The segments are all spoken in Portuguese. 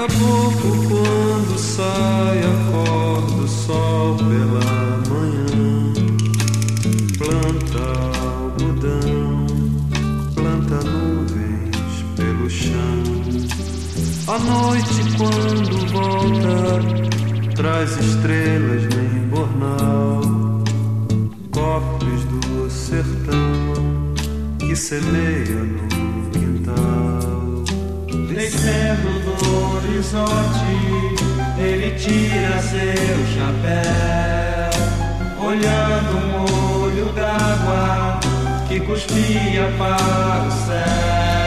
caboclo, quando sai, acorda o sol pela manhã. Planta algodão, planta nuvens pelo chão. À noite, quando volta, traz estrelas no embornal, copos do sertão que semeia no quintal. Descendo do horizonte, ele tira seu chapéu, olhando um olho d'água que cuspia para o céu.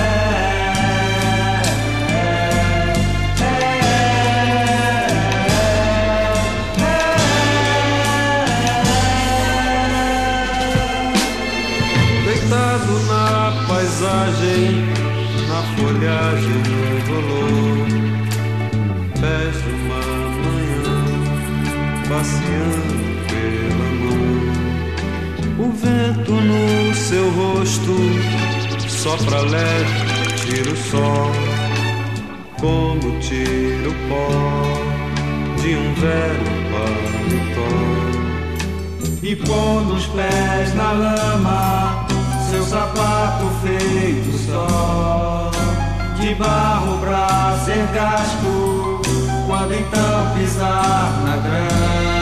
Deitado na paisagem, na folhagem no rolô, pés de uma manhã, passeando pela mão. O vento no seu rosto sopra leve, tira o sol, como tira o pó de um velho paletó. E pondo os pés na lama, seu sapato feito só, de barro pra ser gasto, quando então pisar na grama.